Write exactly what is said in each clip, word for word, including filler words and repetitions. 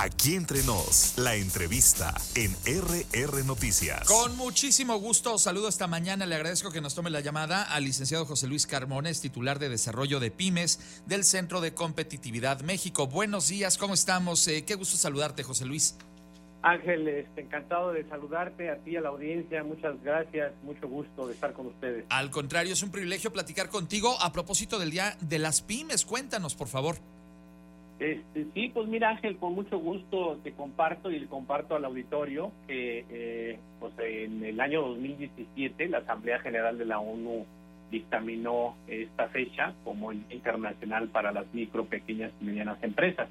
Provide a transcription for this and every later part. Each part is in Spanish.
Aquí entre nos, la entrevista en R R Noticias. Con muchísimo gusto, saludo esta mañana, le agradezco que nos tome la llamada al licenciado José Luis Carmones, titular de Desarrollo de Pymes del Centro de Competitividad México. Buenos días, ¿cómo estamos? Eh, qué gusto saludarte, José Luis. Ángel, este, encantado de saludarte, a ti y a la audiencia, muchas gracias, mucho gusto de estar con ustedes. Al contrario, es un privilegio platicar contigo a propósito del Día de las Pymes, cuéntanos, por favor. Este, sí, pues mira, Ángel, con mucho gusto te comparto y le comparto al auditorio que eh, pues en el año dos mil diecisiete la Asamblea General de la ONU dictaminó esta fecha como el Día Internacional para las Micro, Pequeñas y Medianas Empresas.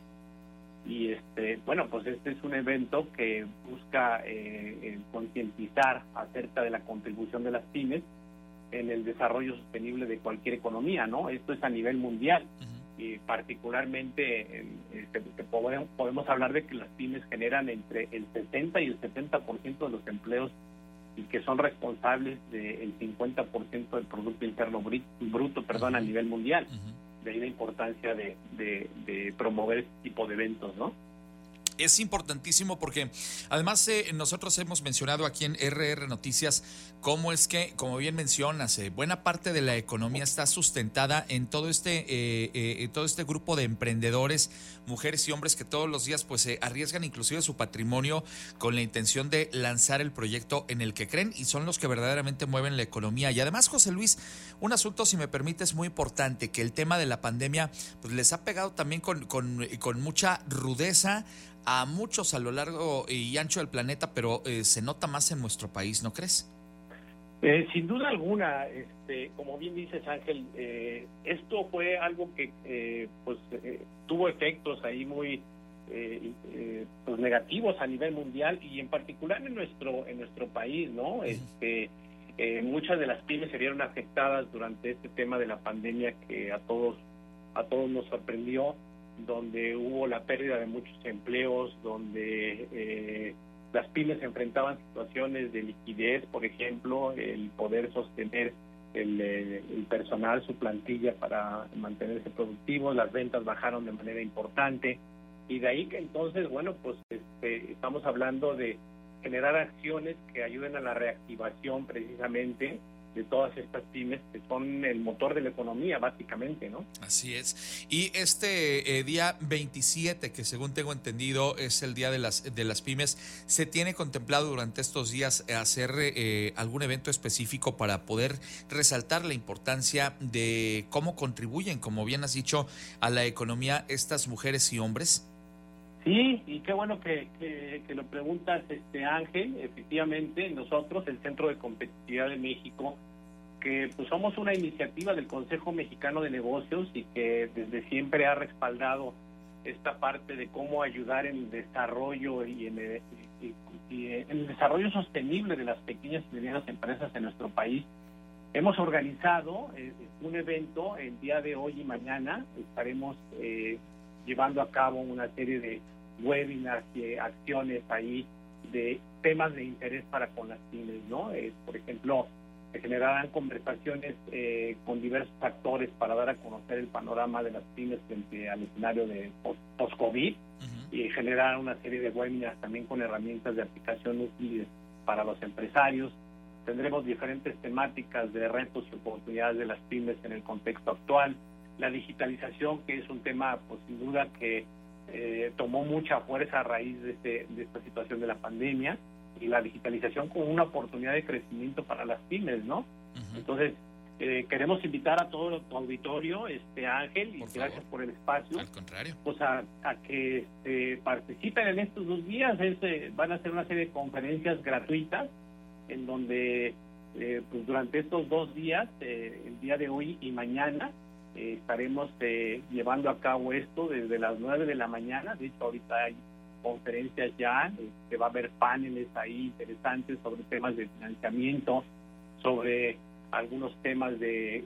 Y este, bueno, pues este es un evento que busca eh, concientizar acerca de la contribución de las pymes en el desarrollo sostenible de cualquier economía, ¿no? Esto es a nivel mundial. Uh-huh. Y particularmente este, podemos, podemos hablar de que las pymes generan entre el sesenta y el setenta por ciento de los empleos y que son responsables del cincuenta por ciento del Producto Interno Bruto, perdón, uh-huh. a nivel mundial. Uh-huh. De ahí la importancia de, de, de promover este tipo de eventos, ¿no? Es importantísimo porque además eh, nosotros hemos mencionado aquí en R R Noticias cómo es que, como bien mencionas, eh, buena parte de la economía está sustentada en todo este eh, eh, todo este grupo de emprendedores, mujeres y hombres que todos los días pues eh, arriesgan inclusive su patrimonio con la intención de lanzar el proyecto en el que creen y son los que verdaderamente mueven la economía. Y además, José Luis, un asunto, si me permites, muy importante, que el tema de la pandemia pues les ha pegado también con, con, con mucha rudeza a muchos a lo largo y ancho del planeta, pero eh, se nota más en nuestro país, ¿no crees? Eh, sin duda alguna, este, como bien dices, Ángel, eh, esto fue algo que eh, pues eh, tuvo efectos ahí muy eh, eh, pues negativos a nivel mundial y en particular en nuestro en nuestro país, ¿no? Uh-huh. Este, eh, muchas de las pymes se vieron afectadas durante este tema de la pandemia que a todos a todos nos sorprendió, donde hubo la pérdida de muchos empleos, donde eh, las pymes enfrentaban situaciones de liquidez, por ejemplo, el poder sostener el, el personal, su plantilla para mantenerse productivos, las ventas bajaron de manera importante, y de ahí que entonces, bueno, pues este, estamos hablando de generar acciones que ayuden a la reactivación precisamente de todas estas pymes que son el motor de la economía, básicamente, ¿no? Así es. Y este eh, día veintisiete, que según tengo entendido es el día de las de las pymes, ¿se tiene contemplado durante estos días hacer eh, algún evento específico para poder resaltar la importancia de cómo contribuyen, como bien has dicho, a la economía estas mujeres y hombres? Sí, y qué bueno que, que, que lo preguntas, este Ángel. Efectivamente, nosotros, el Centro de Competitividad de México, que pues somos una iniciativa del Consejo Mexicano de Negocios y que desde siempre ha respaldado esta parte de cómo ayudar en el desarrollo y en el, y, y en el desarrollo sostenible de las pequeñas y medianas empresas en nuestro país. Hemos organizado eh, un evento el día de hoy y mañana. Estaremos eh, llevando a cabo una serie de webinars y acciones ahí de temas de interés para con las pymes, ¿no? Eh, por ejemplo, se generarán conversaciones eh, con diversos actores para dar a conocer el panorama de las pymes frente al escenario de post-COVID uh-huh. y generar una serie de webinars también con herramientas de aplicación útiles para los empresarios. Tendremos diferentes temáticas de retos y oportunidades de las pymes en el contexto actual. La digitalización, que es un tema, pues sin duda, que eh, tomó mucha fuerza a raíz de, este, de esta situación de la pandemia, y la digitalización como una oportunidad de crecimiento para las pymes, ¿no? Uh-huh. Entonces, eh, queremos invitar a todo tu auditorio, este Ángel, y por gracias favor. Por el espacio. Al contrario. Pues a, a que eh, participen en estos dos días. Es, eh, van a ser una serie de conferencias gratuitas, en donde eh, pues durante estos dos días, eh, el día de hoy y mañana, Eh, estaremos eh, llevando a cabo esto desde las nueve de la mañana. De hecho, ahorita hay conferencias ya, eh, que va a haber paneles ahí interesantes sobre temas de financiamiento, sobre algunos temas de,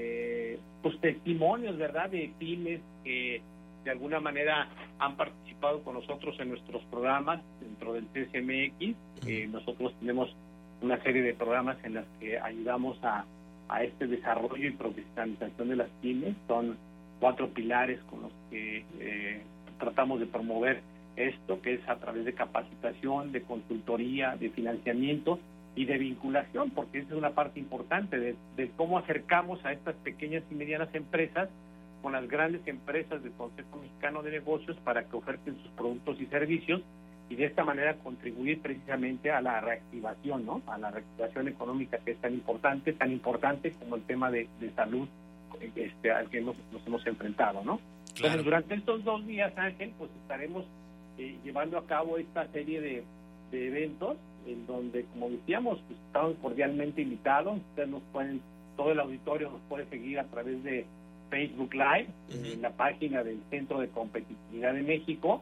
de pues, testimonios, ¿verdad?, de pymes que de alguna manera han participado con nosotros en nuestros programas dentro del C S M X. Eh, nosotros tenemos una serie de programas en las que ayudamos a a este desarrollo y profesionalización de las pymes. Son cuatro pilares con los que eh, tratamos de promover esto, que es a través de capacitación, de consultoría, de financiamiento y de vinculación, porque esa es una parte importante de, de cómo acercamos a estas pequeñas y medianas empresas con las grandes empresas del Consejo Mexicano de Negocios para que oferten sus productos y servicios y de esta manera contribuir precisamente a la reactivación, ¿no? A la reactivación económica, que es tan importante, tan importante como el tema de, de salud este, al que nos, nos hemos enfrentado, ¿no? Claro. Entonces, durante estos dos días, Ángel, pues estaremos eh, llevando a cabo esta serie de, de eventos en donde, como decíamos, pues, estamos cordialmente invitados. Ustedes nos pueden, todo el auditorio nos puede seguir a través de Facebook Live, uh-huh. en la página del Centro de Competitividad de México,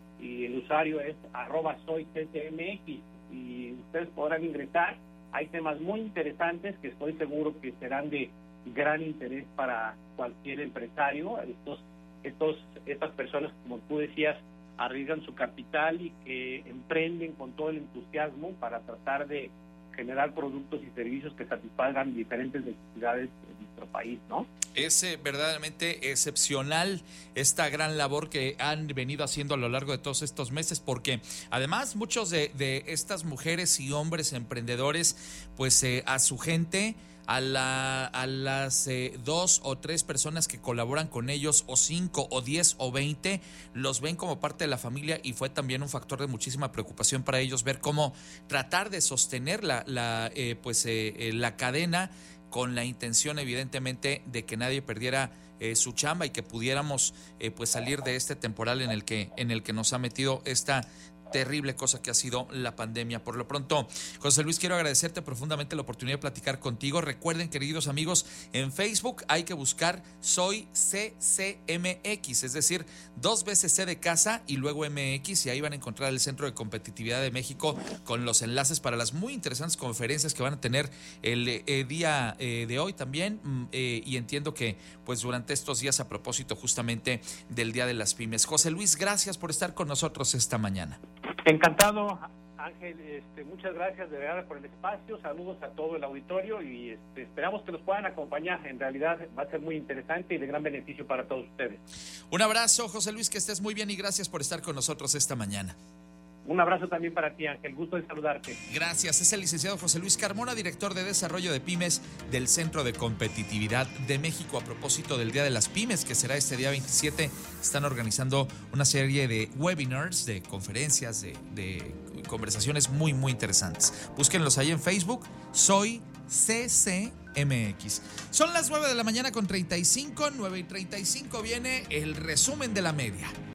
y el usuario es arroba soy C C M X, y ustedes podrán ingresar. Hay temas muy interesantes que estoy seguro que serán de gran interés para cualquier empresario. Estos, estos, estas personas, como tú decías, arriesgan su capital y que emprenden con todo el entusiasmo para tratar de generar productos y servicios que satisfagan diferentes necesidades de nuestro país, ¿no? Es eh, verdaderamente excepcional esta gran labor que han venido haciendo a lo largo de todos estos meses, porque además muchos de, de estas mujeres y hombres emprendedores, pues eh, a su gente, a, la, a las eh, dos o tres personas que colaboran con ellos, o cinco o diez o veinte, los ven como parte de la familia, y fue también un factor de muchísima preocupación para ellos ver cómo tratar de sostener la, la, eh, pues, eh, eh, la cadena, con la intención evidentemente de que nadie perdiera eh, su chamba y que pudiéramos eh, pues salir de este temporal en el que, en el que nos ha metido esta terrible cosa que ha sido la pandemia. Por lo pronto, José Luis, quiero agradecerte profundamente la oportunidad de platicar contigo. Recuerden, queridos amigos, en Facebook hay que buscar Soy C C M X, es decir, dos veces C de casa y luego M X, y ahí van a encontrar el Centro de Competitividad de México con los enlaces para las muy interesantes conferencias que van a tener el eh, día eh, de hoy también, eh, y entiendo que pues durante estos días, a propósito justamente del Día de las Pymes. José Luis, gracias por estar con nosotros esta mañana. Encantado, Ángel, este, muchas gracias de verdad por el espacio, saludos a todo el auditorio y este, esperamos que nos puedan acompañar. En realidad va a ser muy interesante y de gran beneficio para todos ustedes. Un abrazo, José Luis, que estés muy bien y gracias por estar con nosotros esta mañana. Un abrazo también para ti, Ángel, gusto de saludarte. Gracias, es el licenciado José Luis Carmona, director de Desarrollo de Pymes del Centro de Competitividad de México. A propósito del Día de las Pymes, que será este día veintisiete, están organizando una serie de webinars, de conferencias, de, de conversaciones muy, muy interesantes. Búsquenlos ahí en Facebook, Soy C C M X. Son las nueve de la mañana con treinta y cinco, nueve y treinta y cinco viene el resumen de la media.